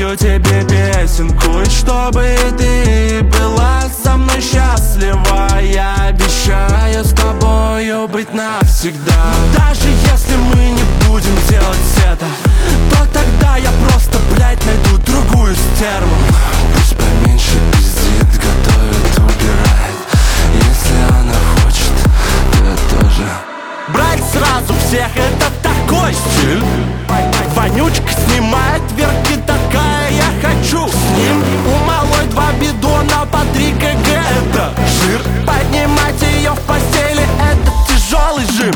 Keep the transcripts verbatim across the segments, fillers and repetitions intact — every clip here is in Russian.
Напою тебе песенку, и чтобы ты была со мной счастлива. Я обещаю с тобою быть навсегда. Даже если мы не будем делать это, то тогда я просто, блядь, найду другую стерву. Пусть поменьше пиздит, готовит, убирает. Если она хочет, то я тоже. Брать сразу всех, это такой стиль. Вонючка снимает верки, такая я хочу. С ним у малой два бидона по три килограмма. Это жир, поднимать ее в постели, это тяжелый жим.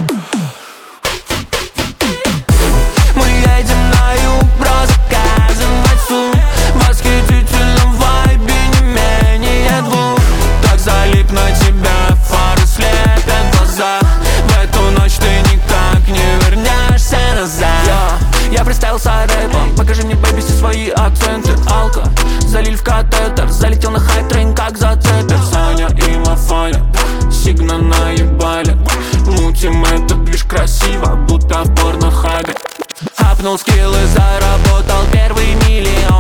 Мы едем на юг, про заказывать фу. В восхитительном вайбе не менее двух. Так залип на тебя, фары слепят глаза. В эту ночь ты никак не вернешься назад. Я, я представился рэпом, покажи мне, бэйби, все свои акценты. Алка, залили в катетер, залетел на хайп-трейн, как зацепер. Саня и Мафаня, сигна наебали. Мутим этот движ красиво, будто в порнохабе. Апнул скиллы, заработал первый миллион.